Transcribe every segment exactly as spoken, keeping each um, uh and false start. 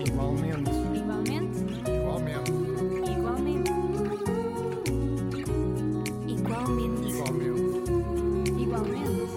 Igualmente. Igualmente. Igualmente. Igualmente. Igualmente. Igualmente. Igualmente.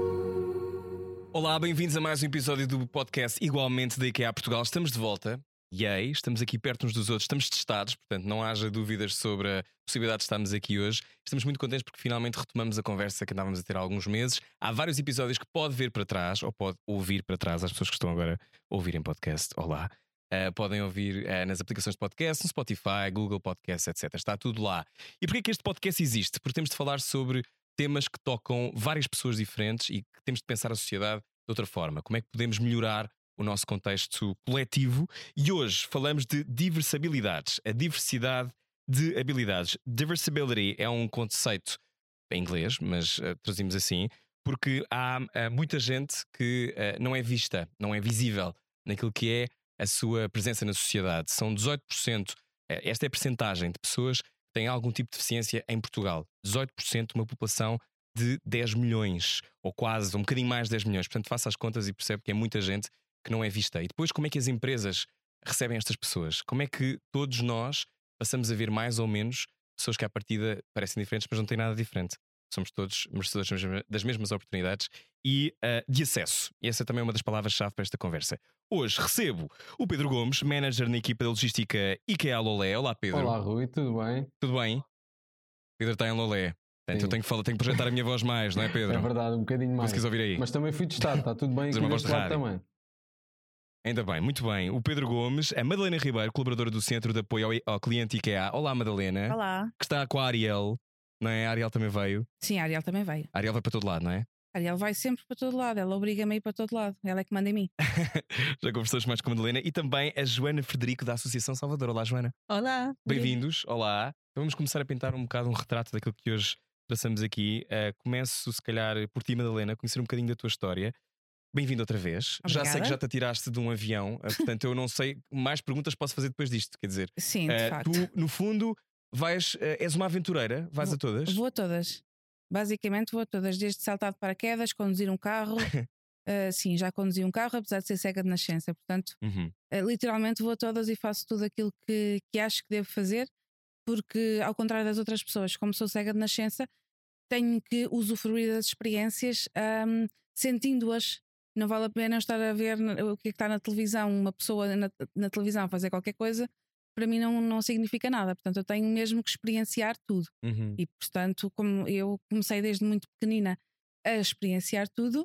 Olá, bem-vindos a mais um episódio do podcast Igualmente da IKEA Portugal. Estamos de volta. Yay, estamos aqui perto uns dos outros, estamos testados, portanto não haja dúvidas sobre a possibilidade de estarmos aqui hoje. Estamos muito contentes porque finalmente retomamos a conversa que andávamos a ter há alguns meses. Há vários episódios que pode ver para trás, ou pode ouvir para trás, as pessoas que estão agora a ouvir em podcast. Olá. Uh, podem ouvir uh, nas aplicações de podcast, no Spotify, Google Podcasts, etcétera. Está tudo lá. E porquê que este podcast existe? Porque temos de falar sobre temas que tocam várias pessoas diferentes e que temos de pensar a sociedade de outra forma. Como é que podemos melhorar o nosso contexto coletivo? E hoje falamos de diversabilidades, a diversidade de habilidades. Diversibility é um conceito em inglês, mas uh, traduzimos assim, porque há uh, muita gente que uh, não é vista, não é visível naquilo que é a sua presença na sociedade. São dezoito por cento, uh, esta é a percentagem de pessoas que têm algum tipo de deficiência em Portugal. dezoito por cento de uma população de dez milhões, ou quase, um bocadinho mais de dez milhões. Portanto, faça as contas e percebe que é muita gente que não é vista. E depois, como é que as empresas recebem estas pessoas? Como é que todos nós passamos a ver mais ou menos pessoas que à partida parecem diferentes, mas não têm nada diferente? Somos todos merecedores das mesmas oportunidades e uh, de acesso. E essa também é uma das palavras-chave para esta conversa. Hoje recebo o Pedro Gomes, manager na equipa de logística IKEA Lolé. Olá, Pedro. Olá, Rui, tudo bem? Tudo bem? Pedro está em Lolé. Portanto, Sim. eu tenho que, falar, tenho que projetar a minha voz mais, não é, Pedro? É verdade, um bocadinho mais. Consegues ouvir aí? Mas também fui testado, está tudo bem Mas aqui uma voz deste de lado rádio. também. Ainda bem, muito bem. O Pedro Gomes, a Madalena Ribeiro, colaboradora do Centro de Apoio ao, ao Cliente IKEA. Olá, Madalena. Olá. Que está com a Ariel, não é? A Ariel também veio. Sim, a Ariel também veio. A Ariel vai para todo lado, não é? A Ariel vai sempre para todo lado, ela obriga-me a ir para todo lado. Ela é que manda em mim. Já conversamos mais com a Madalena. E também a Joana Frederico, da Associação Salvador. Olá, Joana. Olá. Bem-vindos. Olá. Então vamos começar a pintar um bocado um retrato daquilo que hoje passamos aqui. Uh, começo, se calhar, por ti, Madalena, a conhecer um bocadinho da tua história. Bem-vindo outra vez. Obrigada. Já sei que já te atiraste de um avião, uh, portanto eu não sei, mais perguntas posso fazer depois disto. Quer dizer, Sim, de uh, facto. tu, no fundo, vais, uh, és uma aventureira, vais vou, a todas. Vou a todas. Basicamente vou a todas, desde saltar de paraquedas, conduzir um carro. uh, sim, já conduzi um carro, apesar de ser cega de nascença. Portanto, Uhum. uh, literalmente vou a todas e faço tudo aquilo que, que acho que devo fazer, porque, ao contrário das outras pessoas, como sou cega de nascença, tenho que usufruir das experiências um, sentindo-as. Não vale a pena estar a ver o que é que está na televisão, uma pessoa na, na televisão fazer qualquer coisa, para mim não, não significa nada. Portanto, eu tenho mesmo que experienciar tudo. Uhum. E, portanto, como eu comecei desde muito pequenina a experienciar tudo,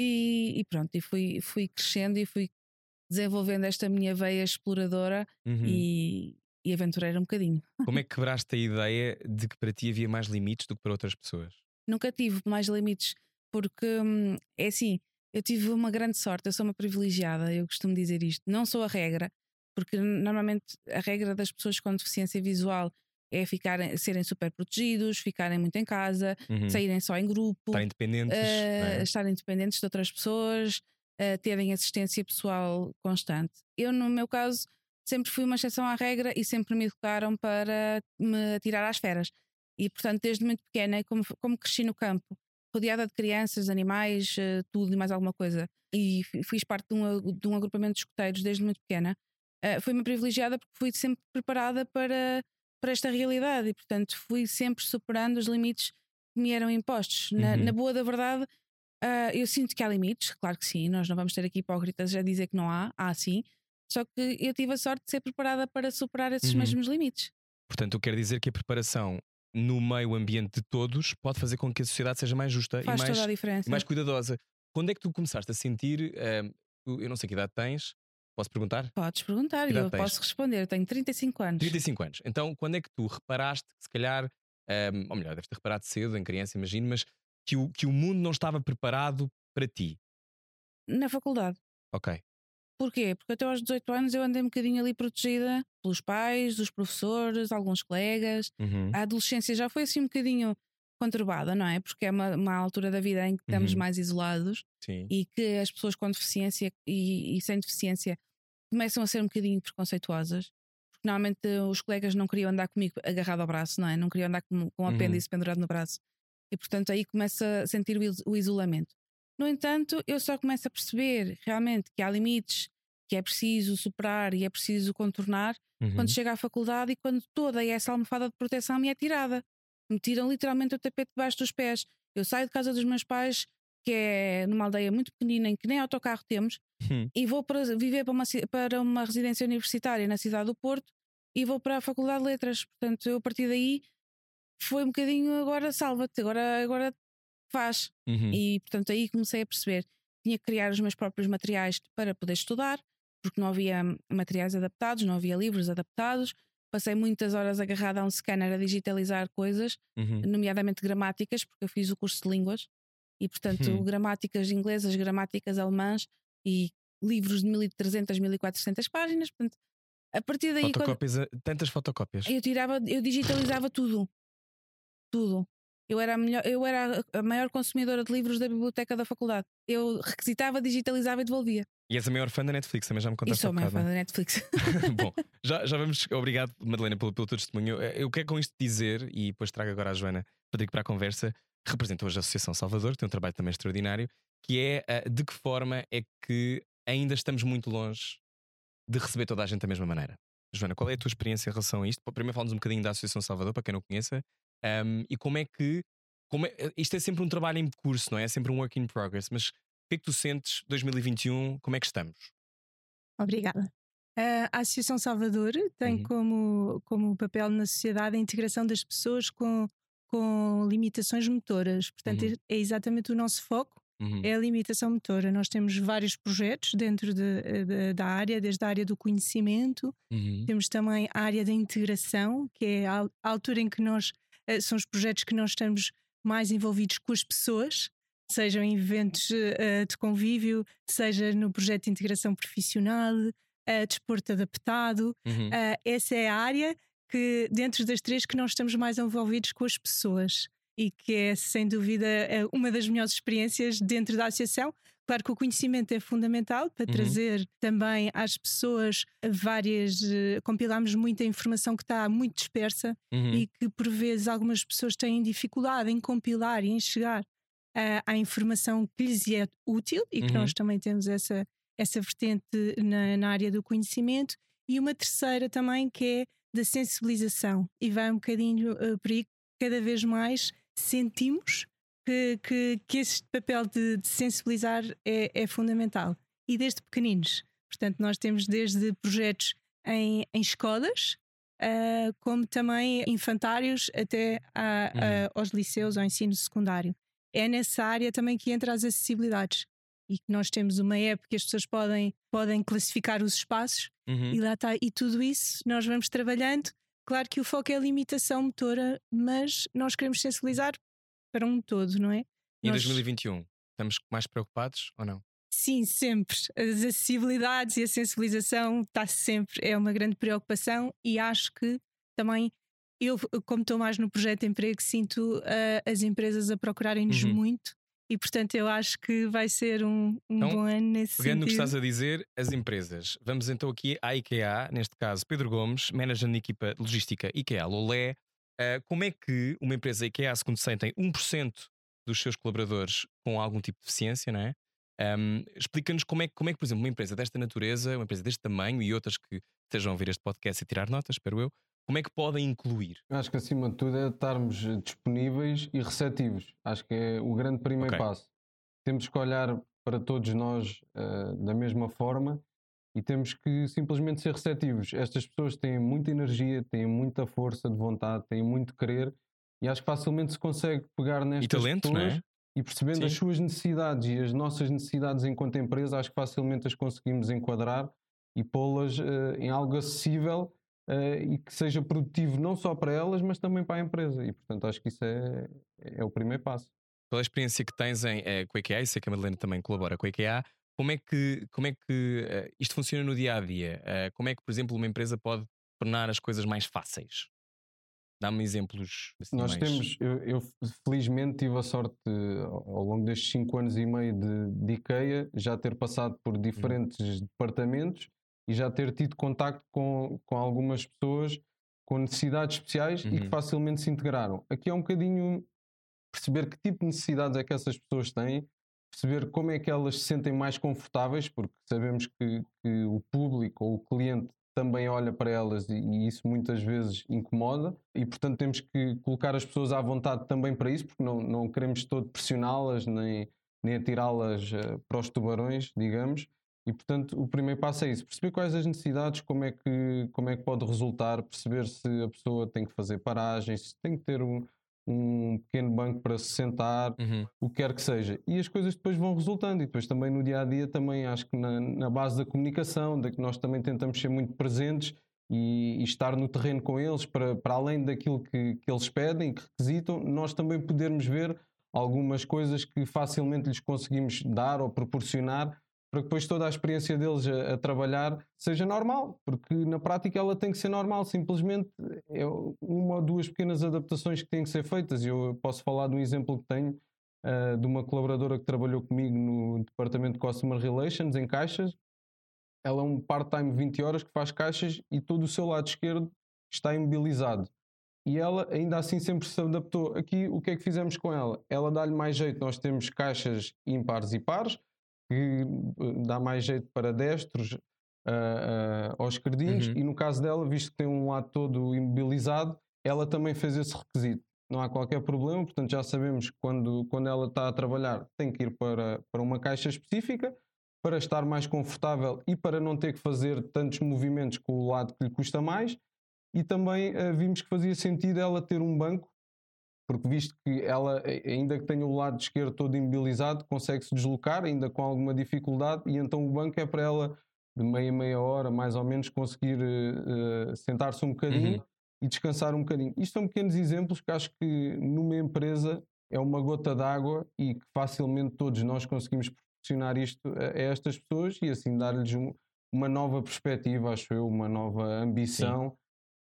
e, e pronto, e fui, fui crescendo e fui desenvolvendo esta minha veia exploradora Uhum. e, e aventureira um bocadinho. Como é que quebraste a ideia de que para ti havia mais limites do que para outras pessoas? Nunca tive mais limites, porque hum, é assim, eu tive uma grande sorte, eu sou uma privilegiada, eu costumo dizer isto. Não sou a regra, porque normalmente a regra das pessoas com deficiência visual é ficarem, serem super protegidos, ficarem muito em casa, Uhum. saírem só em grupo, Estar independentes, uh, não é? estarem independentes de outras pessoas, uh, terem assistência pessoal constante. Eu, no meu caso, sempre fui uma exceção à regra e sempre me educaram para me atirar às feras. E, portanto, desde muito pequena, como, como cresci no campo, rodeada de crianças, animais, uh, tudo e mais alguma coisa, e fiz parte de um, de um agrupamento de escuteiros desde muito pequena, uh, fui-me privilegiada porque fui sempre preparada para, para esta realidade e, portanto, fui sempre superando os limites que me eram impostos. Na, Uhum. na boa da verdade, uh, eu sinto que há limites, claro que sim, nós não vamos ter aqui hipócritas a dizer que não há, há sim, só que eu tive a sorte de ser preparada para superar esses Uhum. mesmos limites. Portanto, eu quero dizer que a preparação no meio ambiente de todos pode fazer com que a sociedade seja mais justa Faz e mais, toda a diferença. e mais cuidadosa. Quando é que tu começaste a sentir, uh, eu não sei que idade tens, posso perguntar? Podes perguntar Que e idade eu tens? posso responder. Eu tenho trinta e cinco anos. trinta e cinco anos. Então, quando é que tu reparaste que se calhar, um, ou melhor, deves ter reparado cedo, em criança, imagino, mas que o, que o mundo não estava preparado para ti? Na faculdade. Ok. Porquê? Porque até aos dezoito anos eu andei um bocadinho ali protegida pelos pais, dos professores, alguns colegas. Uhum. A adolescência já foi assim um bocadinho conturbada, não é? Porque é uma, uma altura da vida em que estamos Uhum. mais isolados Sim. e que as pessoas com deficiência e, e sem deficiência começam a ser um bocadinho preconceituosas. Porque normalmente os colegas não queriam andar comigo agarrado ao braço, não é? Não queriam andar com, com um Uhum. apêndice pendurado no braço. E portanto aí começa a sentir o, is- o isolamento. No entanto, eu só começo a perceber realmente que há limites que é preciso superar e é preciso contornar, Uhum. quando chego à faculdade e quando toda essa almofada de proteção me é tirada. Me tiram literalmente o tapete debaixo dos pés. Eu saio de casa dos meus pais, que é numa aldeia muito pequenina em que nem autocarro temos, Hum. e vou para viver para uma, ci- para uma residência universitária na cidade do Porto e vou para a Faculdade de Letras. Portanto, eu a partir daí foi um bocadinho agora salva-te, agora, agora faz. Uhum. E portanto aí comecei a perceber. Tinha que criar os meus próprios materiais para poder estudar, porque não havia materiais adaptados, não havia livros adaptados. Passei muitas horas agarrada a um scanner a digitalizar coisas, Uhum. nomeadamente gramáticas, porque eu fiz o curso de línguas e portanto Hum. gramáticas inglesas, gramáticas alemãs e livros de mil e trezentas, mil e quatrocentas páginas. Portanto, a partir daí quando Fotocópias, a- tantas fotocópias. eu tirava, eu digitalizava tudo, tudo. Eu era, a melhor, eu era a maior consumidora de livros da biblioteca da faculdade. Eu requisitava, digitalizava e devolvia. E és a maior fã da Netflix, também já me E contaste sou há a maior bocado. fã da Netflix. Bom, já, já vamos. Obrigado, Madalena, pelo, pelo teu testemunho. Eh, Eu quero com isto dizer, e depois trago agora a Joana Rodrigo para a conversa, que representa hoje a Associação Salvador, que tem um trabalho também extraordinário, que é eh, de que forma é que ainda estamos muito longe de receber toda a gente da mesma maneira. Joana, qual é a tua experiência em relação a isto? Primeiro falamos um bocadinho da Associação Salvador, para quem não conheça, ahm, e como é que. Como é- isto é sempre um trabalho em curso, não é? É sempre um work in progress, mas o que é que tu sentes dois mil e vinte e um? Como é que estamos? Obrigada. A Associação Salvador tem Uhum. como, como papel na sociedade a integração das pessoas com, com limitações motoras. Portanto, Uhum. é exatamente o nosso foco, Uhum. é a limitação motora. Nós temos vários projetos dentro de- de- da área, desde a área do conhecimento, Uhum. temos também a área da integração, que é a, a altura em que nós, eh, são os projetos que nós estamos mais envolvidos com as pessoas, sejam em eventos eh, de convívio, seja no projeto de integração profissional, eh, desporto adaptado. Uhum. Uh, essa é a área que, dentro das três, que nós estamos mais envolvidos com as pessoas e que é, sem dúvida, é uma das melhores experiências dentro da associação. Claro que o conhecimento é fundamental para Uhum. trazer também às pessoas várias. Uh, compilamos muita informação que está muito dispersa Uhum. e que, por vezes, algumas pessoas têm dificuldade em compilar e em chegar uh, à informação que lhes é útil e que Uhum. nós também temos essa, essa vertente na, na área do conhecimento. E uma terceira também, que é da sensibilização, e vai um bocadinho uh, por aí. Cada vez mais sentimos que, que, que esse papel de, de sensibilizar é, é fundamental, e desde pequeninos. Portanto, nós temos desde projetos em, em escolas, uh, como também infantários, até a, a, aos liceus, ao ensino secundário. É nessa área também que entra as acessibilidades, e que nós temos uma app que as pessoas podem, podem classificar os espaços. Uhum. E lá está, e tudo isso nós vamos trabalhando. Claro que o foco é a limitação motora, mas nós queremos sensibilizar para um todo, não é? E em Nós- dois mil e vinte e um, estamos mais preocupados ou não? Sim, sempre. As acessibilidades e a sensibilização está sempre, é uma grande preocupação, e acho que também eu, como estou mais no projeto de emprego, sinto uh, as empresas a procurarem-nos Uhum. muito, e portanto eu acho que vai ser um, um Então, bom ano nesse Pegando no que sentido. estás a dizer, as empresas. Vamos então aqui à IKEA, neste caso Pedro Gomes, manager na equipa de logística IKEA Lolé. Uh, como é que uma empresa IKEA, segundo sei, tem um por cento dos seus colaboradores com algum tipo de deficiência, não é? Um, explica-nos como é, que- como é que, por exemplo, uma empresa desta natureza, uma empresa deste tamanho e outras que estejam a ouvir este podcast e tirar notas, espero eu, como é que podem incluir? Acho que acima de tudo é estarmos disponíveis e receptivos. Acho que é o grande primeiro Ok. passo. Temos que olhar para todos nós eh, da mesma forma e temos que simplesmente ser receptivos. Estas pessoas têm muita energia, têm muita força de vontade, têm muito querer, e acho que facilmente se consegue pegar nestas talento, não é? pessoas e percebendo Sim. as suas necessidades e as nossas necessidades enquanto empresa, acho que facilmente as conseguimos enquadrar e pô-las eh, em algo acessível eh, e que seja produtivo não só para elas, mas também para a empresa. E portanto acho que isso é, é o primeiro passo. Pela experiência que tens em, eh, com a IKEA, e sei que a Madalena também colabora com a IKEA, como é que, como é que eh, isto funciona no dia a dia? Eh, como é que, por exemplo, uma empresa pode tornar as coisas mais fáceis? Dá-me exemplos assim Nós mais... temos, eu, eu felizmente tive a sorte ao ao longo destes cinco anos e meio de, de IKEA já ter passado por diferentes departamentos e já ter tido contacto com, com algumas pessoas com necessidades especiais e que Uhum. facilmente se integraram. Aqui é um bocadinho perceber que tipo de necessidades é que essas pessoas têm, perceber como é que elas se sentem mais confortáveis, porque sabemos que, que o público ou o cliente também olha para elas e, e isso muitas vezes incomoda e portanto temos que colocar as pessoas à vontade também para isso, porque não, não queremos todo pressioná-las nem, nem atirá-las uh, para os tubarões, digamos, e portanto o primeiro passo é isso, perceber quais as necessidades, como é que, como é que pode resultar, perceber se a pessoa tem que fazer paragens, se tem que ter um, um pequeno banco para se sentar, Uhum. o que quer que seja, e as coisas depois vão resultando e depois também no dia-a-dia também acho que na, na base da comunicação, de que nós também tentamos ser muito presentes e, e estar no terreno com eles para, para além daquilo que, que eles pedem, que requisitam, nós também podermos ver algumas coisas que facilmente lhes conseguimos dar ou proporcionar para que depois toda a experiência deles a, a trabalhar seja normal, porque na prática ela tem que ser normal, simplesmente é uma ou duas pequenas adaptações que têm que ser feitas. Eu posso falar de um exemplo que tenho uh, de uma colaboradora que trabalhou comigo no departamento de Customer Relations em caixas. Ela é um part-time de vinte horas que faz caixas e todo o seu lado esquerdo está imobilizado. E ela ainda assim sempre se adaptou. Aqui o que é que fizemos com ela? Ela dá-lhe mais jeito, nós temos caixas ímpares e pares, que dá mais jeito para destros uh, uh, aos esquerdinhos, Uhum. e no caso dela, visto que tem um lado todo imobilizado, ela também fez esse requisito. Não há qualquer problema, portanto já sabemos que quando, quando ela está a trabalhar tem que ir para, para uma caixa específica para estar mais confortável e para não ter que fazer tantos movimentos com o lado que lhe custa mais, e também uh, vimos que fazia sentido ela ter um banco, porque visto que ela, ainda que tenha o lado esquerdo todo imobilizado, consegue se deslocar ainda com alguma dificuldade, e então o banco é para ela de meia meia hora mais ou menos conseguir uh, uh, sentar-se um bocadinho Uhum. e descansar um bocadinho. Isto são pequenos exemplos que acho que numa empresa é uma gota d'água e que facilmente todos nós conseguimos proporcionar isto a, a estas pessoas e assim dar-lhes um, uma nova perspectiva, acho eu, uma nova ambição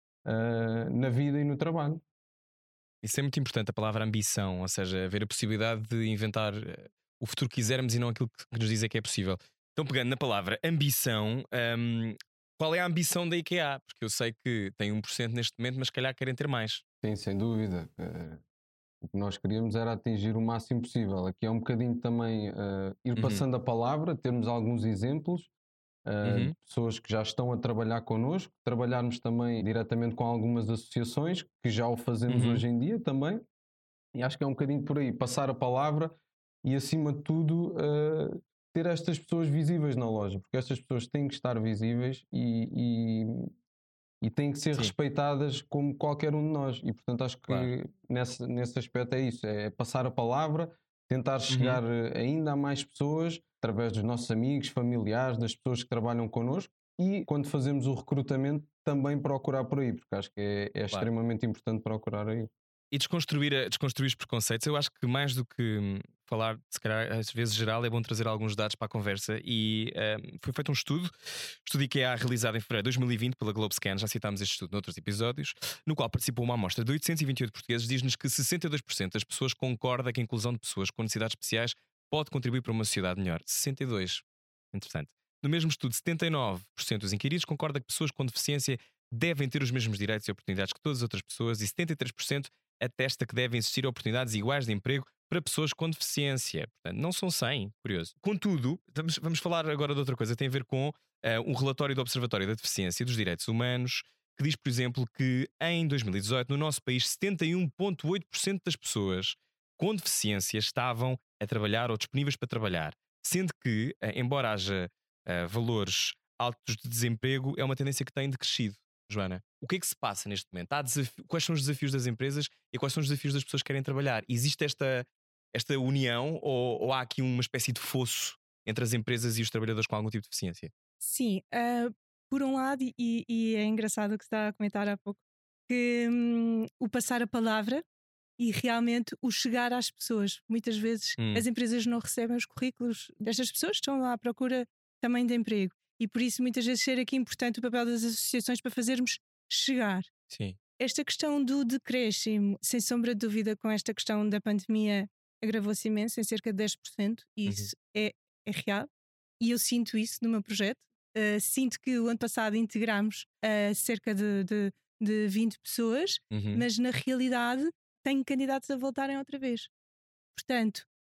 uh, na vida e no trabalho. Isso é muito importante, a palavra ambição, ou seja, haver a possibilidade de inventar eh, o futuro que quisermos e não aquilo que nos dizem que é possível. Então, pegando na palavra ambição, hum, qual é a ambição da IKEA? Porque eu sei que tem um por cento neste momento, mas se calhar querem ter mais. Sim, sem dúvida. Uh, o que nós queríamos era atingir o máximo possível. Aqui é um bocadinho também uh, ir Uhum. passando a palavra, termos alguns exemplos uh, Uhum. de pessoas que já estão a trabalhar connosco, trabalharmos também diretamente com algumas associações que já o fazemos Uhum. hoje em dia também. E acho que é um bocadinho por aí, passar a palavra e acima de tudo uh, ter estas pessoas visíveis na loja, porque estas pessoas têm que estar visíveis e, e, e têm que ser Sim. respeitadas como qualquer um de nós, e portanto acho que Claro. nesse, nesse aspecto é isso, é passar a palavra, tentar chegar Uhum. ainda a mais pessoas através dos nossos amigos, familiares, das pessoas que trabalham connosco, e quando fazemos o recrutamento também procurar por aí, porque acho que é, é Claro. extremamente importante procurar aí. E desconstruir, a- desconstruir os preconceitos. Eu acho que mais do que hum, falar, se calhar, às vezes geral, é bom trazer alguns dados para a conversa. E hum, foi feito um estudo, estudo IKEA realizado em fevereiro de dois mil e vinte pela Globescan, já citámos este estudo noutros episódios, no qual participou uma amostra de oitocentos e vinte e oito portugueses. Diz-nos que sessenta e dois por cento das pessoas concorda que a inclusão de pessoas com necessidades especiais pode contribuir para uma sociedade melhor. sessenta e dois por cento. Interessante. No mesmo estudo, setenta e nove por cento dos inquiridos concorda que pessoas com deficiência devem ter os mesmos direitos e oportunidades que todas as outras pessoas, e setenta e três por cento atesta que devem existir oportunidades iguais de emprego para pessoas com deficiência. Portanto, não são cem, curioso. Contudo, vamos, vamos falar agora de outra coisa, tem a ver com uh, um relatório do Observatório da Deficiência e dos Direitos Humanos, que diz, por exemplo, que em dois mil e dezoito, no nosso país, setenta e um vírgula oito por cento das pessoas com deficiência estavam a trabalhar ou disponíveis para trabalhar, sendo que, uh, embora haja uh, valores altos de desemprego, é uma tendência que tem decrescido. Joana, o que é que se passa neste momento? Há desafi- quais são os desafios das empresas e quais são os desafios das pessoas que querem trabalhar? Existe esta, esta união ou, ou há aqui uma espécie de fosso entre as empresas e os trabalhadores com algum tipo de deficiência? Sim, ah, por um lado, e, e é engraçado o que se está a comentar há pouco, que hum, o passar a palavra e realmente o chegar às pessoas. Muitas vezes Hum. as empresas não recebem os currículos destas pessoas, estão lá à procura também de emprego. E por isso muitas vezes ser aqui importante o papel das associações para fazermos chegar. Sim. Esta questão do decréscimo, sem sombra de dúvida, com esta questão da pandemia, agravou-se imenso, em cerca de dez por cento, e Uhum. isso é, é real. E eu sinto isso no meu projeto. Uh, sinto que o ano passado integramos uh, cerca de, de, de vinte pessoas, Uhum. mas na realidade tenho candidatos a voltarem outra vez. Portanto,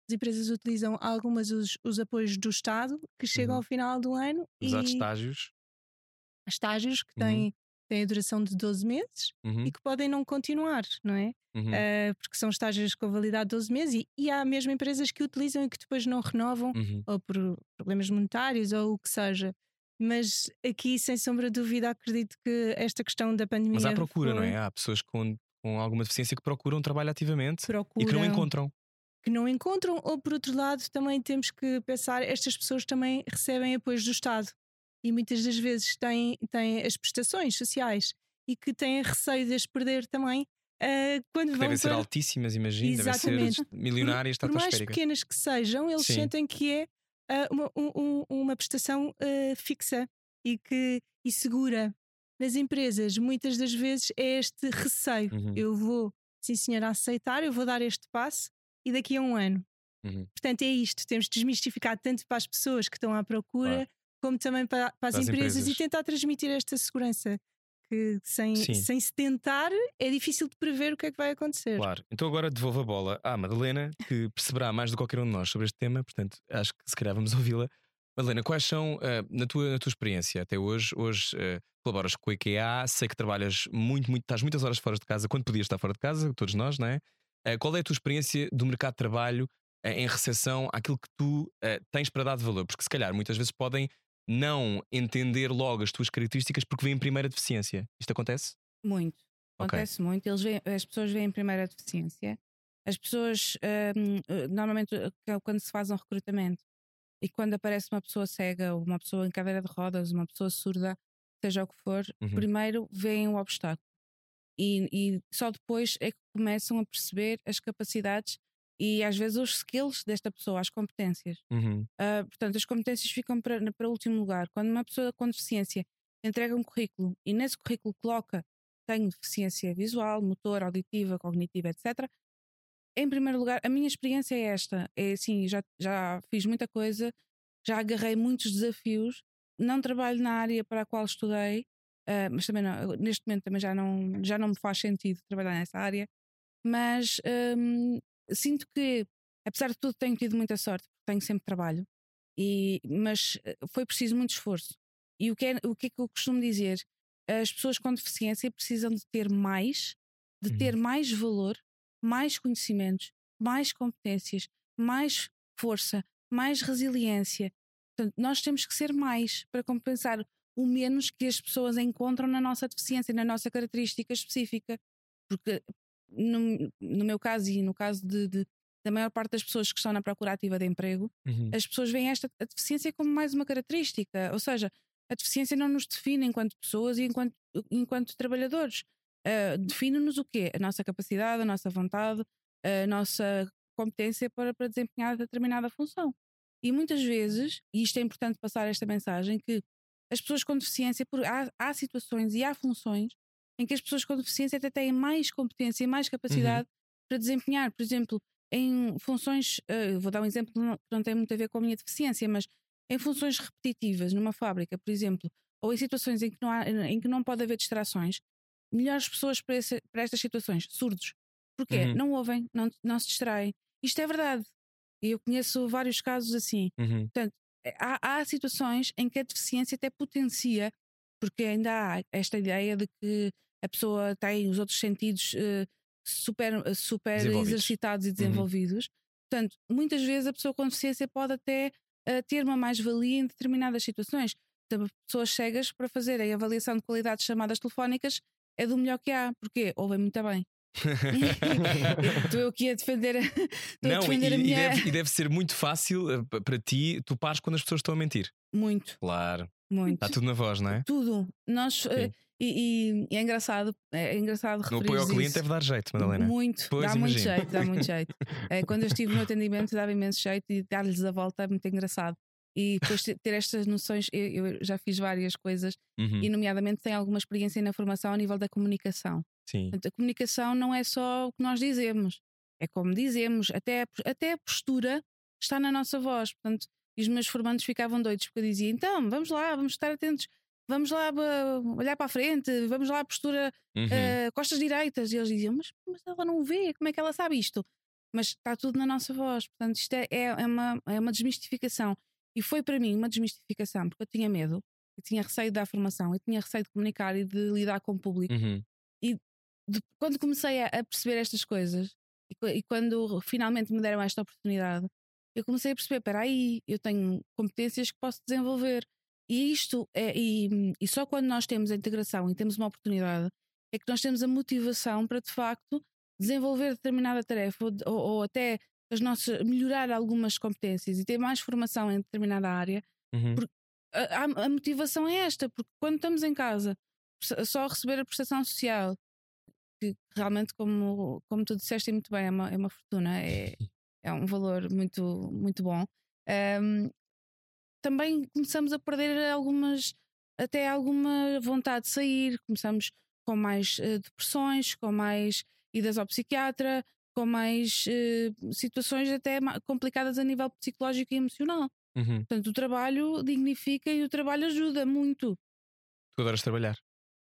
empresas utilizam algumas os, os apoios do Estado que chegam Uhum. ao final do ano Os e estágios. estágios que Uhum. têm, têm a duração de doze meses Uhum. e que podem não continuar, não é? Uhum. Uh, porque são estágios com validade de doze meses e, e há mesmo empresas que utilizam e que depois não renovam, Uhum. ou por problemas monetários ou o que seja. Mas aqui, sem sombra de dúvida, acredito que esta questão da pandemia. Mas há procura, foi... não é? Há pessoas com, com alguma deficiência que procuram trabalho ativamente procuram, e que não encontram. Que não encontram, ou por outro lado, também temos que pensar, estas pessoas também recebem apoios do Estado e muitas das vezes têm, têm as prestações sociais e que têm receio de as perder também. Uh, quando Que vão devem ser para... altíssimas, imagino, devem Exatamente. ser milionárias, por, por mais estratosféricas. pequenas que sejam, eles Sim. sentem que é uh, uma, um, uma prestação uh, fixa e, que, e segura. Nas empresas, muitas das vezes é este receio. Uhum. Eu vou, sim senhora, aceitar, eu vou dar este passo e daqui a um ano. Uhum. Portanto, é isto. Temos de desmistificar tanto para as pessoas que estão à procura, Claro. como também para, para as Para as empresas, empresas. e tentar transmitir esta segurança. Que sem, sem se tentar é difícil de prever o que é que vai acontecer. Claro, então agora devolvo a bola à Madalena, que perceberá mais do que qualquer um de nós sobre este tema, portanto acho que se calhar vamos ouvi-la. Madalena, quais são, uh, na, tua, na tua experiência até hoje, hoje uh, colaboras com a IKEA, sei que trabalhas muito, muito, estás muitas horas fora de casa, quando podias estar fora de casa, todos nós, não é? Uh, qual é a tua experiência do mercado de trabalho uh, em recepção àquilo que tu uh, tens para dar de valor? Porque se calhar muitas vezes podem não entender logo as tuas características porque vêm primeiro a deficiência. Isto acontece? Muito. Ok. Acontece muito. Eles veem, as pessoas veem primeiro a deficiência. As pessoas, hum, normalmente, quando se faz um recrutamento e quando aparece uma pessoa cega, ou uma pessoa em cadeira de rodas, uma pessoa surda, seja o que for, Uhum. primeiro veem o obstáculo. E, e só depois é que começam a perceber as capacidades e às vezes os skills desta pessoa, as competências. Uhum. Uh, portanto, as competências ficam para, para o último lugar. Quando uma pessoa com deficiência entrega um currículo e nesse currículo coloca tenho deficiência visual, motor, auditiva, cognitiva, etcétera. Em primeiro lugar, a minha experiência é esta. É assim, já, já fiz muita coisa, já agarrei muitos desafios, não trabalho na área para a qual estudei, uh, mas também não, neste momento também já não, já não me faz sentido trabalhar nessa área, mas um, sinto que, apesar de tudo, tenho tido muita sorte, porque tenho sempre trabalho, e, mas foi preciso muito esforço. E o que, é, o que é que eu costumo dizer? As pessoas com deficiência precisam de ter mais, de Uhum. ter mais valor, mais conhecimentos, mais competências, mais força, mais resiliência. Portanto, nós temos que ser mais para compensar o menos que as pessoas encontram na nossa deficiência, na nossa característica específica. Porque no, no meu caso e no caso de, de, da maior parte das pessoas que estão na procura ativa de emprego, Uhum. as pessoas veem esta a deficiência como mais uma característica. Ou seja, a deficiência não nos define enquanto pessoas e enquanto, enquanto trabalhadores. Uh, define-nos o quê? A nossa capacidade, a nossa vontade, a nossa competência para, para desempenhar determinada função. E muitas vezes, e isto é importante passar esta mensagem, que as pessoas com deficiência, por, há, há situações e há funções em que as pessoas com deficiência até têm mais competência e mais capacidade uhum. para desempenhar. Por exemplo, em funções, uh, vou dar um exemplo que não, que não tem muito a ver com a minha deficiência, mas em funções repetitivas numa fábrica, por exemplo, ou em situações em que não, há, em que não pode haver distrações, melhores pessoas para, esse, para estas situações, surdos. Porquê? Uhum. Não ouvem, não, não se distraem. Isto é verdade. E eu conheço vários casos assim. Uhum. Portanto, há, há situações em que a deficiência até potencia, porque ainda há esta ideia de que a pessoa tem os outros sentidos uh, super, super exercitados e desenvolvidos. Uhum. Portanto, muitas vezes a pessoa com deficiência pode até uh, ter uma mais-valia em determinadas situações. Portanto, pessoas cegas, para fazerem a avaliação de qualidade de chamadas telefónicas, é do melhor que há, porque ouvem muito bem. Estou eu aqui a defender, Não, a, defender e, a minha... e, deve, e deve ser muito fácil uh, para ti, tu pares quando as pessoas estão a mentir. Muito. Claro. Muito. Está tudo na voz, não é? Tudo. Nós, uh, e, e é engraçado, é engraçado referir. No apoio ao cliente isso. deve dar jeito, Madalena. Muito, pois, dá imagino. muito jeito, dá muito jeito. É, quando eu estive no atendimento dava imenso jeito e dar-lhes a volta é muito engraçado. E depois ter estas noções, eu, eu já fiz várias coisas, uhum. e nomeadamente tenho alguma experiência na formação a nível da comunicação. Sim. Portanto, a comunicação não é só o que nós dizemos, é como dizemos, até, até a postura está na nossa voz. Portanto, e os meus formandos ficavam doidos porque eu dizia: então, vamos lá, vamos estar atentos, vamos lá uh, olhar para a frente, vamos lá a postura, uhum. uh, costas direitas. E eles diziam: mas, mas ela não vê, como é que ela sabe isto? mas está tudo na nossa voz. Portanto, isto é, é, é, uma, é uma desmistificação. E foi para mim uma desmistificação, porque eu tinha medo, eu tinha receio da formação, eu tinha receio de comunicar e de lidar com o público. Uhum. E de, quando comecei a, a perceber estas coisas e, e quando finalmente me deram esta oportunidade, eu comecei a perceber: espera aí, eu tenho competências que posso desenvolver. E isto é, e, e só quando nós temos a integração e temos uma oportunidade é que nós temos a motivação para de facto desenvolver determinada tarefa ou, ou, ou até as nossas, melhorar algumas competências e ter mais formação em determinada área. Uhum. Porque a, a motivação é esta, porque quando estamos em casa só a receber a prestação social, que realmente, como, como tu disseste muito bem, é uma, é uma fortuna, é, é um valor muito, muito bom. Um, também começamos a perder algumas, até alguma vontade de sair, começamos com mais uh, depressões, com mais idas ao psiquiatra, com mais uh, situações até complicadas a nível psicológico e emocional. Uhum. Portanto, o trabalho dignifica e o trabalho ajuda muito. Tu adoras trabalhar?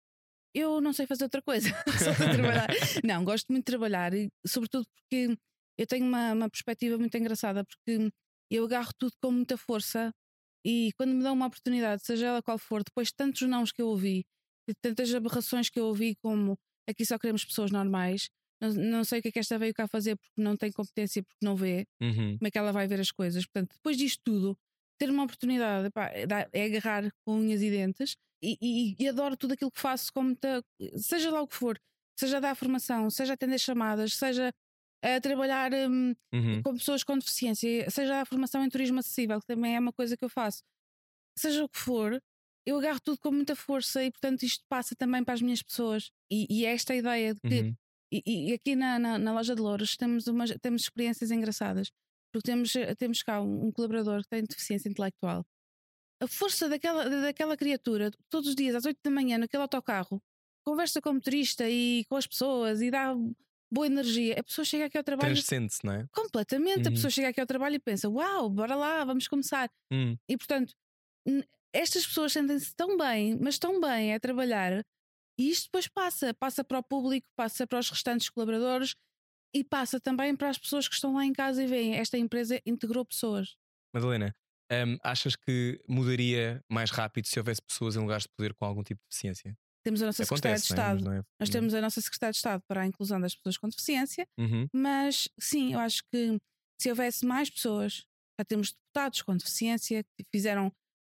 Eu não sei fazer outra coisa, só sei trabalhar. Não, gosto muito de trabalhar e sobretudo porque eu tenho uma, uma perspectiva muito engraçada, porque eu agarro tudo com muita força. E quando me dão uma oportunidade, seja ela qual for, depois de tantos nãos que eu ouvi, de tantas aberrações que eu ouvi, como aqui só queremos pessoas normais, não, não sei o que é que esta veio cá fazer porque não tem competência, porque não vê, uhum. como é que ela vai ver as coisas. Portanto, depois disto tudo, ter uma oportunidade, pá, é agarrar com unhas e dentes e, e, e adoro tudo aquilo que faço, como ta, seja lá o que for, seja dar formação, seja atender chamadas, seja a trabalhar um, uhum. com pessoas com deficiência, seja a formação em turismo acessível, que também é uma coisa que eu faço, seja o que for, eu agarro tudo com muita força e portanto isto passa também para as minhas pessoas. E, e esta ideia de que, uhum. e, e aqui na, na, na loja de Louros temos, uma, temos experiências engraçadas, porque temos, temos cá um, um colaborador que tem deficiência intelectual. A força daquela, daquela criatura, todos os dias às oito da manhã naquele autocarro, conversa com o motorista e com as pessoas e dá boa energia. A pessoa chega aqui ao trabalho. Transcende-se, não é? Completamente. Uhum. A pessoa chega aqui ao trabalho e pensa: uau, bora lá, vamos começar. Uhum. E portanto, estas pessoas sentem-se tão bem, mas tão bem a trabalhar, e isto depois passa, passa para o público, passa para os restantes colaboradores e passa também para as pessoas que estão lá em casa e veem: esta empresa integrou pessoas. Madalena, um, achas que mudaria mais rápido se houvesse pessoas em lugares de poder com algum tipo de deficiência? Temos a nossa Acontece, Secretária de Estado. não é? Mas não é, Nós não. temos a nossa Secretária de Estado para a inclusão das pessoas com deficiência, Uhum. mas sim, eu acho que se houvesse mais pessoas, já temos deputados com deficiência que fizeram,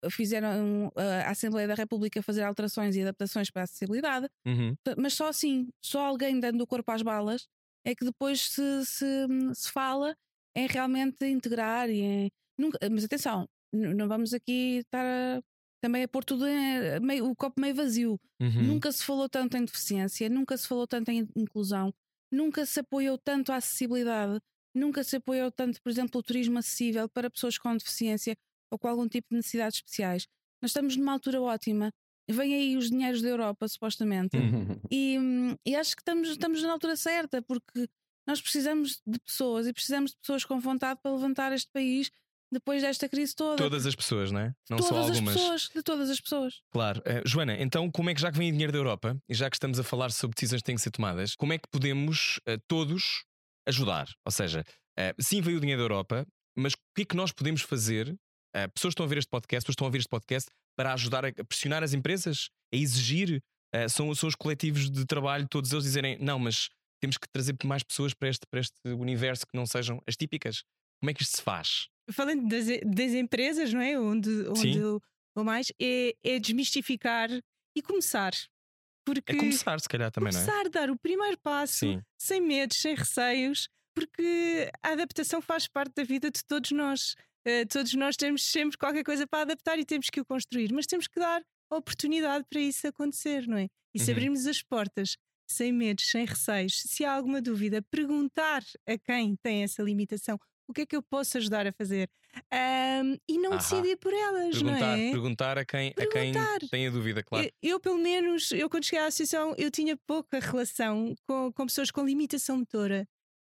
fizeram a Assembleia da República fazer alterações e adaptações para a acessibilidade, Uhum. mas só assim, só alguém dando o corpo às balas é que depois se, se, se fala em realmente integrar e em, nunca, mas atenção, não vamos aqui estar a, também a pôr tudo em, meio, o copo meio vazio. Uhum. Nunca se falou tanto em deficiência, nunca se falou tanto em inclusão, nunca se apoiou tanto a acessibilidade, nunca se apoiou tanto, por exemplo, o turismo acessível para pessoas com deficiência ou com algum tipo de necessidades especiais. Nós estamos numa altura ótima. Vêm aí os dinheiros da Europa, supostamente, e, e acho que estamos, estamos na altura certa, porque nós precisamos de pessoas e precisamos de pessoas com vontade para levantar este país depois desta crise toda. Todas as pessoas, não é? Não todas só algumas. As pessoas, de todas as pessoas. Claro. Uh, Joana, então como é que, já que vem dinheiro da Europa e já que estamos a falar sobre decisões que têm que ser tomadas, como é que podemos uh, todos ajudar? Ou seja, uh, sim, veio o dinheiro da Europa, mas o que é que nós podemos fazer? Uh, pessoas estão a ver este podcast, pessoas estão a ouvir este podcast para ajudar a pressionar as empresas, a exigir, uh, são, são os coletivos de trabalho, todos eles dizerem: não, mas temos que trazer mais pessoas para este, para este universo que não sejam as típicas. Como é que isto se faz? Falando das, das empresas, não é? Onde, onde ou mais, é, é desmistificar e começar. Porque é começar, se calhar também, começar não é? a dar o primeiro passo, Sim. sem medos, sem receios, porque a adaptação faz parte da vida de todos nós. Uh, todos nós temos sempre qualquer coisa para adaptar e temos que o construir, mas temos que dar a oportunidade para isso acontecer, não é? E se Uhum. abrirmos as portas sem medos, sem receios, se há alguma dúvida, perguntar a quem tem essa limitação o que é que eu posso ajudar a fazer, um, e não Ahá. decidir por elas, Perguntar, não é? perguntar a quem, Perguntar. a quem tem a dúvida, claro. Eu, eu, pelo menos, eu quando cheguei à associação, eu tinha pouca relação com, com pessoas com limitação motora.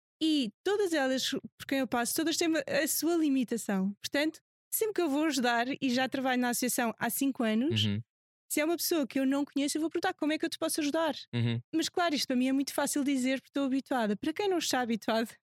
E todas elas, por quem eu passo, todas têm a sua limitação. Portanto, sempre que eu vou ajudar, e já trabalho na associação há cinco anos, Uhum. se é uma pessoa que eu não conheço, eu vou perguntar como é que eu te posso ajudar. Uhum. Mas claro, isto para mim é muito fácil dizer porque estou habituada. Para quem não está habituado,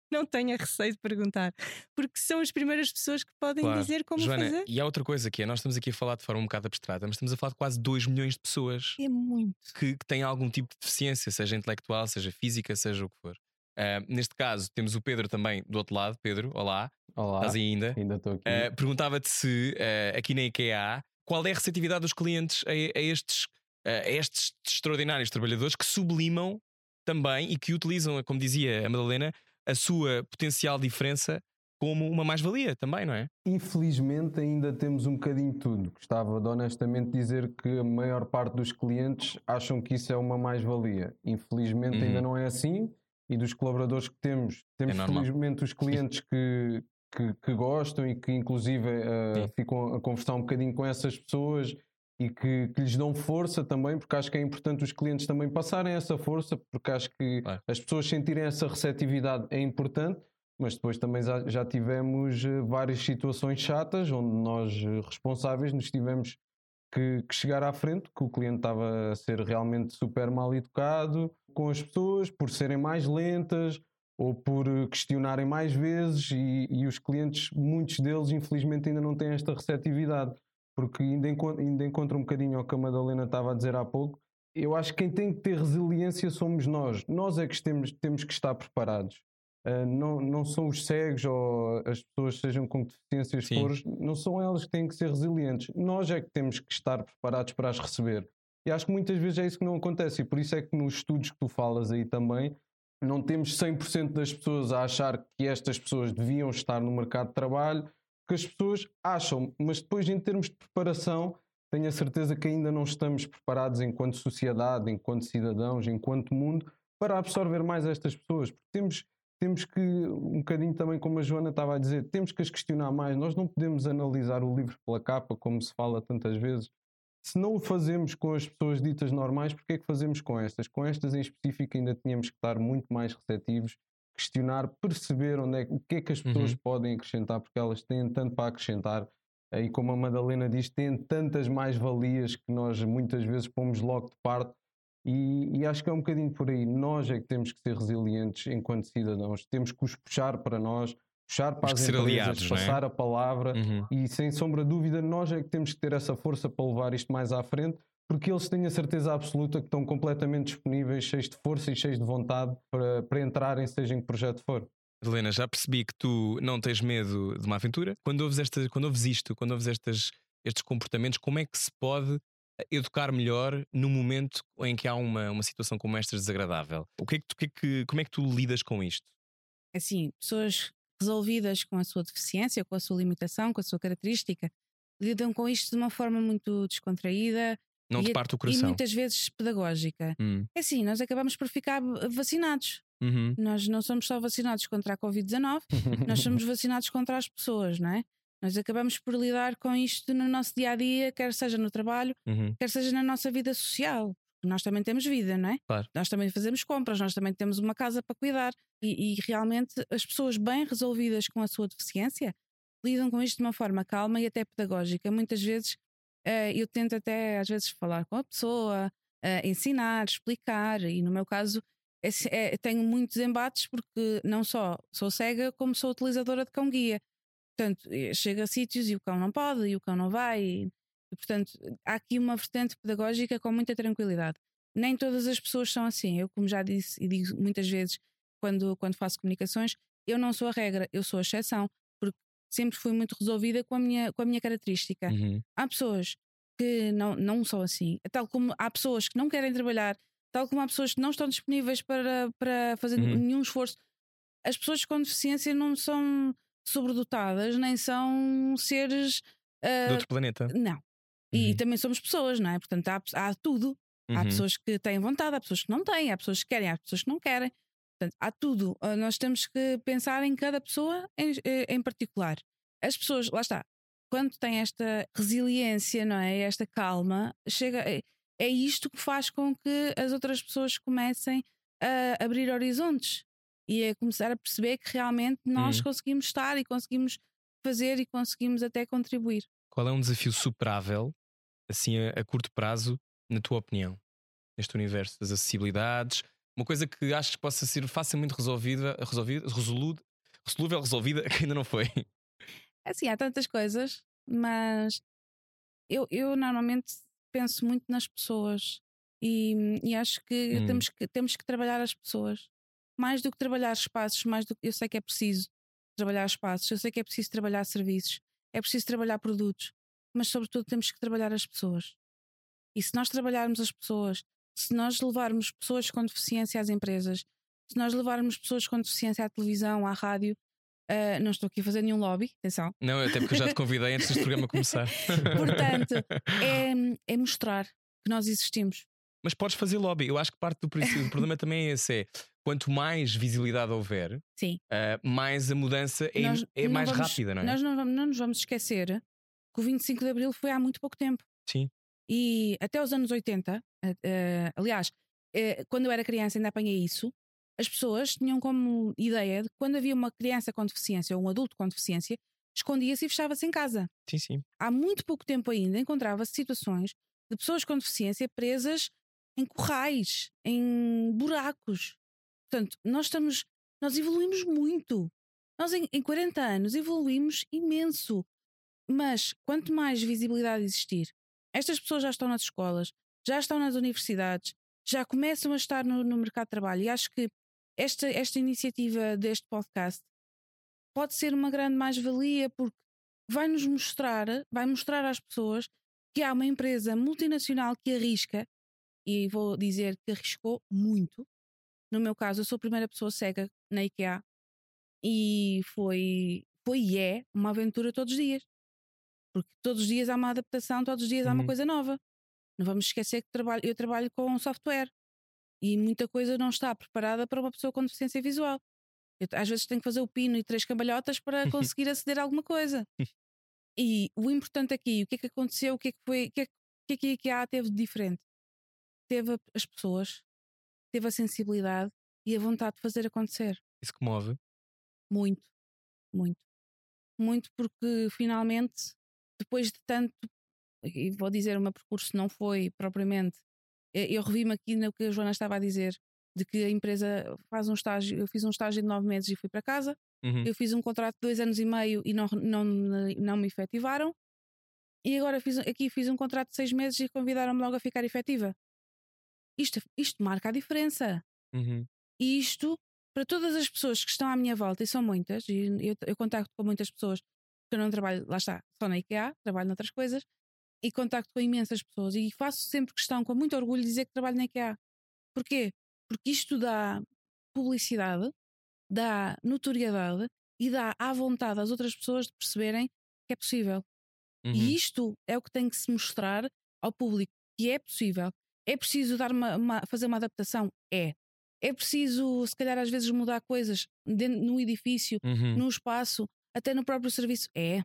não tenha receio de perguntar, porque são as primeiras pessoas que podem Claro. dizer como Joana, fazer. e há outra coisa que é: nós estamos aqui a falar de forma um bocado abstrata, mas estamos a falar de quase dois milhões de pessoas É muito. que, que têm algum tipo de deficiência, seja intelectual, seja física, seja o que for. Ah, neste caso, temos o Pedro também do outro lado. Pedro, olá, Olá, estás aí ainda? ainda estou aqui. Ah, perguntava-te se ah, aqui na IKEA, qual é a receptividade dos clientes a, a estes, a estes extraordinários trabalhadores que sublimam também e que utilizam, como dizia a Madalena, a sua potencial diferença como uma mais-valia também, não é? Infelizmente ainda temos um bocadinho de tudo. Gostava de honestamente dizer que a maior parte dos clientes acham que isso é uma mais-valia. Infelizmente Uhum. ainda não é assim, e dos colaboradores que temos, temos É normal. felizmente os clientes que, que, que gostam e que inclusive uh, Sim. ficam a conversar um bocadinho com essas pessoas e que, que lhes dão força também, porque acho que é importante os clientes também passarem essa força, porque acho que Claro. as pessoas sentirem essa receptividade é importante. Mas depois também já, já tivemos uh, várias situações chatas onde nós uh, responsáveis nos tivemos que, que chegar à frente, que o cliente estava a ser realmente super mal educado com as pessoas, por serem mais lentas ou por uh, questionarem mais vezes, e, e os clientes, muitos deles infelizmente ainda não têm esta receptividade, porque ainda, enco ainda encontra um bocadinho ao que a Madalena estava a dizer há pouco. Eu acho que quem tem que ter resiliência somos nós. Nós é que temos, temos que estar preparados. Uh, não, não são os cegos ou as pessoas, sejam com que deficiências Sim. fores, não são elas que têm que ser resilientes. Nós é que temos que estar preparados para as receber. E acho que muitas vezes é isso que não acontece, e por isso é que nos estudos que tu falas aí também, não temos cem por cento das pessoas a achar que estas pessoas deviam estar no mercado de trabalho, que as pessoas acham, mas depois em termos de preparação, tenho a certeza que ainda não estamos preparados enquanto sociedade, enquanto cidadãos, enquanto mundo, para absorver mais estas pessoas, porque temos Temos que, um bocadinho também como a Joana estava a dizer, temos que as questionar mais. Nós não podemos analisar o livro pela capa, como se fala tantas vezes. Se não o fazemos com as pessoas ditas normais, porque é que fazemos com estas? Com estas em específico ainda tínhamos que estar muito mais receptivos, questionar, perceber onde é, o que é que as pessoas Uhum. podem acrescentar, porque elas têm tanto para acrescentar. E como a Madalena diz, têm tantas mais-valias que nós muitas vezes pomos logo de parte. E, e acho que é um bocadinho por aí. Nós é que temos que ser resilientes enquanto cidadãos, temos que os puxar para nós, puxar para Temos as que ser empresas, aliados, não é? passar a palavra. Uhum. E sem sombra de dúvida nós é que temos que ter essa força para levar isto mais à frente, porque eles têm a certeza absoluta que estão completamente disponíveis, cheios de força e cheios de vontade para, para entrarem, seja em que projeto for. Helena, já percebi que tu não tens medo de uma aventura. Quando ouves, esta, quando ouves isto, quando ouves estas, estes comportamentos, como é que se pode educar melhor no momento em que há uma, uma situação como esta desagradável? O que é que tu, o que é que, como é que tu lidas com isto? Assim, pessoas resolvidas com a sua deficiência, com a sua limitação, com a sua característica, lidam com isto de uma forma muito descontraída Não te e, parte o e coração? muitas vezes pedagógica. Hum. É assim, nós acabamos por ficar vacinados. Uhum. Nós não somos só vacinados contra a covid dezanove, nós somos vacinados contra as pessoas, não é? Nós acabamos por lidar com isto no nosso dia a dia, quer seja no trabalho, Uhum. quer seja na nossa vida social. Nós também temos vida, não é? Claro. Nós também fazemos compras, nós também temos uma casa para cuidar. E, e realmente as pessoas bem resolvidas com a sua deficiência lidam com isto de uma forma calma e até pedagógica. Muitas vezes uh, eu tento até às vezes falar com a pessoa, uh, ensinar, explicar, e no meu caso é, é, tenho muitos embates porque não só sou cega como sou utilizadora de cão-guia. Portanto, chega a sítios e o cão não pode e o cão não vai e, e portanto há aqui uma vertente pedagógica com muita tranquilidade. Nem todas as pessoas são assim. Eu, como já disse e digo muitas vezes quando, quando faço comunicações, eu não sou a regra, eu sou a exceção, porque sempre fui muito resolvida com a minha, com a minha característica. Uhum. Há pessoas que não, não são assim, tal como há pessoas que não querem trabalhar, tal como há pessoas que não estão disponíveis para, para fazer Uhum. nenhum esforço. As pessoas com deficiência não são sobredotadas, nem são seres uh, de outro planeta. Não. E Uhum. também somos pessoas, não é? Portanto, há, há tudo. Uhum. Há pessoas que têm vontade, há pessoas que não têm, há pessoas que querem, há pessoas que não querem. Portanto, há tudo. Uh, nós temos que pensar em cada pessoa em, em particular. As pessoas, lá está, quando têm esta resiliência, não é? Esta calma, chega, é, é isto que faz com que as outras pessoas comecem a abrir horizontes e a começar a perceber que realmente nós Uhum. conseguimos estar e conseguimos fazer e conseguimos até contribuir. Qual é um desafio superável, assim a, a curto prazo, na tua opinião, neste universo das acessibilidades, Uma coisa que achas que possa ser facilmente resolvida, resolvida, resolúvel, resolúvel, resolvida, que ainda não foi. É assim, há tantas coisas, mas eu, eu normalmente penso muito nas pessoas e, e acho que, Hum. temos que temos que trabalhar as pessoas. Mais do que trabalhar espaços, mais do que eu sei que é preciso trabalhar espaços, eu sei que é preciso trabalhar serviços, é preciso trabalhar produtos, mas sobretudo temos que trabalhar as pessoas. E se nós trabalharmos as pessoas, se nós levarmos pessoas com deficiência às empresas, se nós levarmos pessoas com deficiência à televisão, à rádio, uh, não estou aqui a fazer nenhum lobby, atenção. Não, até porque eu já te convidei antes deste programa começar. Portanto, é, é mostrar que nós existimos. Mas podes fazer lobby. Eu acho que parte do, do problema também é esse: é quanto mais visibilidade houver, Sim. uh, mais a mudança é, Nós é não mais vamos- rápida, não é? Nós não, vamos- não nos vamos esquecer que o vinte e cinco de Abril foi há muito pouco tempo. Sim. E até os anos oitenta, eh, eh, aliás, eh, quando eu era criança ainda apanhei isso, as pessoas tinham como ideia de que quando havia uma criança com deficiência ou um adulto com deficiência, escondia-se e fechava-se em casa. Sim, sim. Há muito pouco tempo ainda encontrava-se situações de pessoas com deficiência presas em currais, em buracos. Portanto, nós estamos, nós evoluímos muito. Nós em, em quarenta anos evoluímos imenso. Mas quanto mais visibilidade existir, estas pessoas já estão nas escolas, já estão nas universidades, já começam a estar no, no mercado de trabalho. E acho que esta, esta iniciativa deste podcast pode ser uma grande mais-valia, porque vai nos mostrar, vai mostrar às pessoas que há uma empresa multinacional que arrisca, e vou dizer que arriscou muito. No meu caso, eu sou a primeira pessoa cega na IKEA e foi, foi e é uma aventura todos os dias. Porque todos os dias há uma adaptação, todos os dias há uma Uhum. coisa nova. Não vamos esquecer que trabalho, eu trabalho com software e muita coisa não está preparada para uma pessoa com deficiência visual. Eu, às vezes tenho que fazer o pino e três cambalhotas para conseguir aceder a alguma coisa. E o importante aqui, o que é que aconteceu, o que é que foi, o que é que, o que, é que a IKEA teve de diferente? Teve a- as pessoas, teve a sensibilidade e a vontade de fazer acontecer. Isso que move. Muito, muito. Muito porque finalmente, depois de tanto, e vou dizer, o meu percurso não foi propriamente. eh, Eu revi-me aqui no que a Joana estava a dizer, de que a empresa faz um estágio. Eu fiz um estágio de nove meses e fui para casa. Uhum. Eu fiz um contrato de dois anos e meio e não, não, não me efetivaram. E agora fiz, aqui fiz um contrato de seis meses e convidaram-me logo a ficar efetiva. Isto, isto marca a diferença. Uhum. E isto, para todas as pessoas que estão à minha volta, e são muitas, e eu, eu contacto com muitas pessoas, porque eu não trabalho, lá está, só na IKEA, trabalho noutras coisas, e contacto com imensas pessoas, e faço sempre questão, com muito orgulho, de dizer que trabalho na IKEA. Porquê? Porque isto dá publicidade, dá notoriedade e dá à vontade às outras pessoas de perceberem que é possível. Uhum. E isto é o que tem que se mostrar ao público, que é possível. É preciso dar uma, uma- fazer uma adaptação? É. É preciso, se calhar, às vezes mudar coisas dentro, no edifício, Uhum. no espaço, até no próprio serviço? É.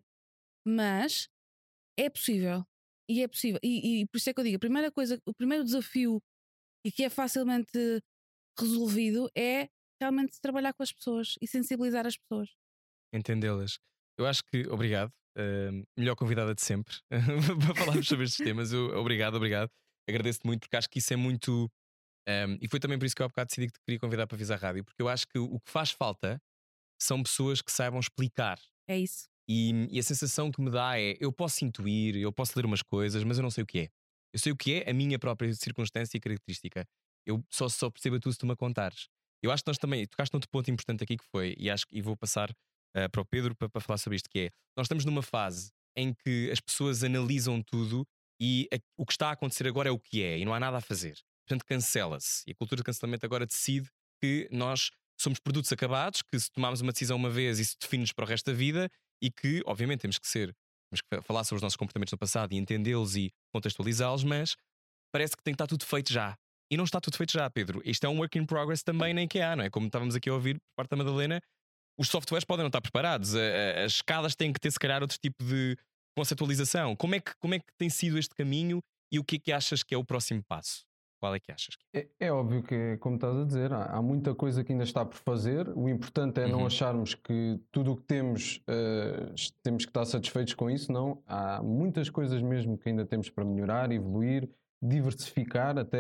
Mas é possível. E é possível. E, e por isso é que eu digo, a primeira coisa, o primeiro desafio, e que é facilmente resolvido, é realmente trabalhar com as pessoas e sensibilizar as pessoas. Entendê-las. Eu acho que, obrigado, uh, melhor convidada de sempre para falarmos sobre estes temas. Eu, obrigado, obrigado. Agradeço-te muito, porque acho que isso é muito. Um, e foi também por isso que eu há bocado decidi que te queria convidar para Visa Rádio, porque eu acho que o que faz falta são pessoas que saibam explicar. É isso. E, e a sensação que me dá é: eu posso intuir, eu posso ler umas coisas, mas eu não sei o que é. Eu sei o que é a minha própria circunstância e característica. Eu só, só percebo tudo se tu me contares. Eu acho que nós também tocaste outro ponto importante aqui, que foi, e acho que e vou passar uh, para o Pedro para, para falar sobre isto, que é: nós estamos numa fase em que as pessoas analisam tudo e a, o que está a acontecer agora é o que é, e não há nada a fazer. Portanto, cancela-se. E a cultura de cancelamento agora decide que nós somos produtos acabados, que se tomarmos uma decisão uma vez, isso define-nos para o resto da vida, e que, obviamente, temos que ser, temos que falar sobre os nossos comportamentos no passado e entendê-los e contextualizá-los, mas parece que tem que estar tudo feito já. E não está tudo feito já, Pedro. Isto é um work in progress também na IKEA, não é? Como estávamos aqui a ouvir por parte da Madalena, os softwares podem não estar preparados, a- a- as escadas têm que ter, se calhar, outro tipo de conceptualização. Como é que, como é que tem sido este caminho e o que é que achas que é o próximo passo? Qual é que achas? É, é óbvio que, é como estás a dizer, há, há muita coisa que ainda está por fazer. O importante é Uhum. não acharmos que tudo o que temos eh, temos que estar satisfeitos com isso. Não, há muitas coisas mesmo que ainda temos para melhorar, evoluir, diversificar até.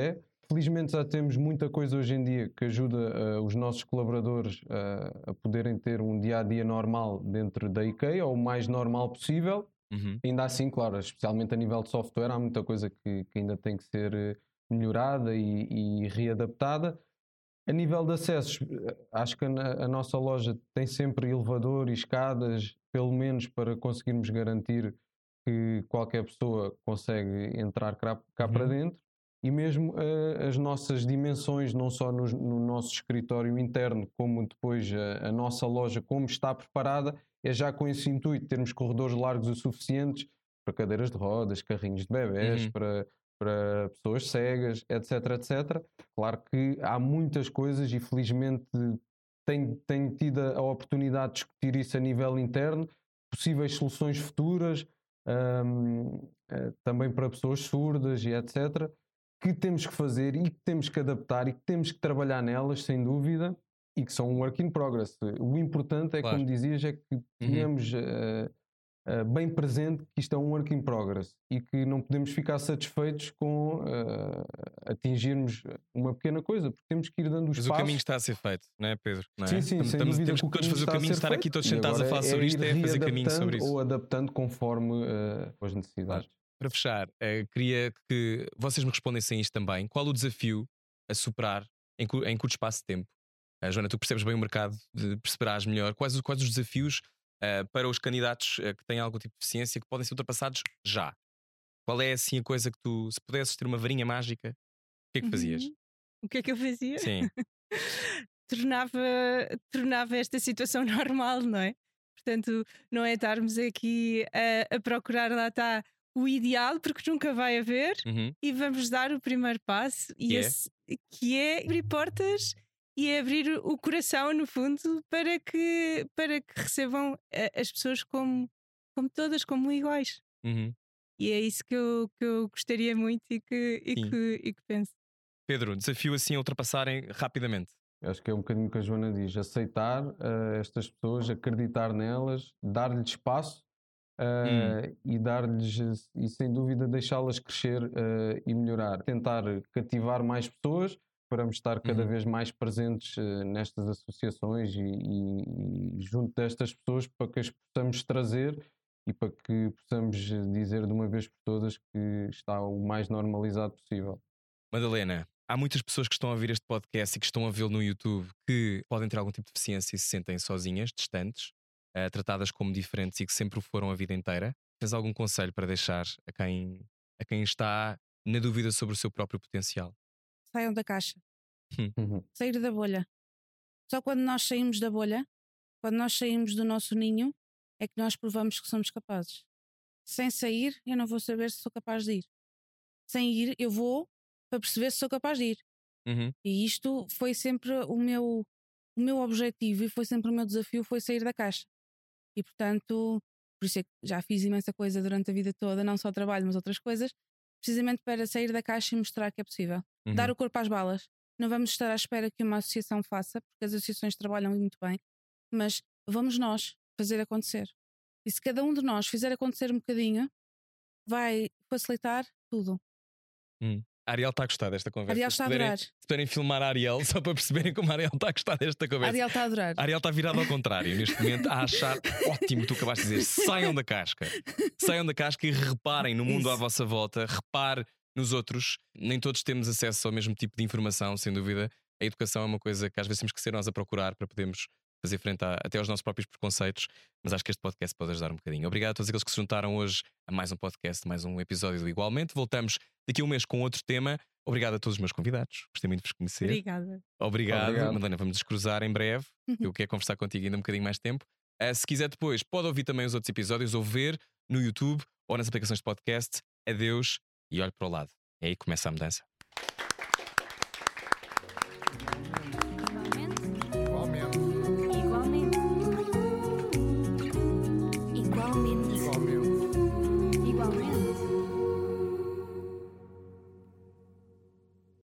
Felizmente já temos muita coisa hoje em dia que ajuda uh, os nossos colaboradores uh, a poderem ter um dia-a-dia normal dentro da IKEA, ou o mais normal possível. Uhum. Ainda assim, claro, especialmente a nível de software, há muita coisa que, que ainda tem que ser uh, melhorada e, e readaptada. A nível de acessos, acho que a, a nossa loja tem sempre elevador e escadas, pelo menos para conseguirmos garantir que qualquer pessoa consegue entrar cá, cá Uhum. para dentro. E mesmo uh, as nossas dimensões, não só no, no nosso escritório interno, como depois a, a nossa loja, como está preparada, é já com esse intuito, termos corredores largos o suficientes para cadeiras de rodas, carrinhos de bebés, Uhum. para, para pessoas cegas, etc, etcétera. Claro que há muitas coisas e felizmente tenho, tenho tido a oportunidade de discutir isso a nível interno, possíveis soluções futuras, um, uh, também para pessoas surdas e etcétera, que temos que fazer e que temos que adaptar e que temos que trabalhar nelas, sem dúvida, e que são um work in progress. O importante é, Claro. como dizias, é que tenhamos uh, uh, bem presente que isto é um work in progress e que não podemos ficar satisfeitos com uh, atingirmos uma pequena coisa, porque temos que ir dando os Mas passos. o caminho está a ser feito, não é, Pedro? Não é? Sim, sim, Estamos, sem estamos, dúvida temos que que o todos caminho fazer o está a caminho, ser estar aqui feito. todos E sentados a agora falar é sobre ir isto, é fazer caminho sobre readaptando isso. ou adaptando conforme uh, as necessidades. Para fechar, eh, queria que vocês me respondessem isto também. Qual o desafio a superar em, cu- em curto espaço de tempo? Uh, Joana, tu percebes bem o mercado, de perceberás melhor. Quais, os- quais os desafios uh, para os candidatos uh, que têm algum tipo de deficiência que podem ser ultrapassados já? Qual é assim a coisa que tu, se pudesses ter uma varinha mágica, o que é que fazias? Uhum. O que é que eu fazia? Sim. tornava, tornava esta situação normal, não é? Portanto, não é estarmos aqui a, a procurar, lá está, o ideal, porque nunca vai haver, Uhum. e vamos dar o primeiro passo, e Que é? esse, que é abrir portas e é abrir o coração, no fundo, para que, para que recebam a- as pessoas como, como todas, como iguais. Uhum. E é isso que eu, que eu gostaria muito e que, e Sim. que, e que penso. Pedro, desafio assim a ultrapassarem rapidamente. Acho que é um bocadinho o que a Joana diz: aceitar uh, estas pessoas, acreditar nelas, dar-lhes espaço Hum. uh, e dar-lhes, e sem dúvida deixá-las crescer uh, e melhorar. Tentar cativar mais pessoas para estar cada Uhum. vez mais presentes uh, nestas associações e, e, e junto destas pessoas, para que as possamos trazer e para que possamos dizer de uma vez por todas que está o mais normalizado possível. Madalena, há muitas pessoas que estão a ouvir este podcast e que estão a vê-lo no YouTube que podem ter algum tipo de deficiência e se sentem sozinhas, distantes, uh, tratadas como diferentes e que sempre o foram a vida inteira. Tens algum conselho para deixar a quem, a quem está na dúvida sobre o seu próprio potencial? Saiam da caixa. Uhum. Sair da bolha. Só quando nós saímos da bolha, quando nós saímos do nosso ninho, é que nós provamos que somos capazes. Sem sair, eu não vou saber se sou capaz de ir. Sem ir, eu vou para perceber se sou capaz de ir. Uhum. E isto foi sempre o meu, o meu objetivo e foi sempre o meu desafio, foi sair da caixa. E portanto, por isso é que já fiz imensa coisa durante a vida toda, não só trabalho, mas outras coisas, precisamente para sair da caixa e mostrar que é possível. Uhum. Dar o corpo às balas. Não vamos estar à espera que uma associação faça, porque as associações trabalham muito bem, mas vamos nós fazer acontecer. E se cada um de nós fizer acontecer um bocadinho, vai facilitar tudo. Hum. A Ariel está a gostar desta conversa. Ariel Se está a puderem- adorar. Se puderem filmar a Ariel, só para perceberem como a Ariel está a gostar desta A conversa. Ariel está a adorar. A Ariel está virada ao contrário, neste momento, a achar ótimo, tu acabaste de dizer, saiam da casca. Saiam da casca e reparem no mundo Isso. à vossa volta, repare nos outros. Nem todos temos acesso ao mesmo tipo de informação, sem dúvida. A educação é uma coisa que às vezes temos que ser nós a procurar para podermos fazer frente a, até aos nossos próprios preconceitos, mas acho que este podcast pode ajudar um bocadinho. Obrigado a todos aqueles que se juntaram hoje a mais um podcast, mais um episódio do Igualmente. Voltamos daqui a um mês com outro tema. Obrigado a todos os meus convidados. Gostei muito de vos conhecer. Obrigada. Obrigado, Obrigado. Madalena. Vamos nos cruzar em breve. Eu quero conversar contigo ainda um bocadinho mais tempo. Uh, se quiser depois, pode ouvir também os outros episódios ou ver no YouTube ou nas aplicações de podcast. Adeus e olhe para o lado. É aí que começa a mudança.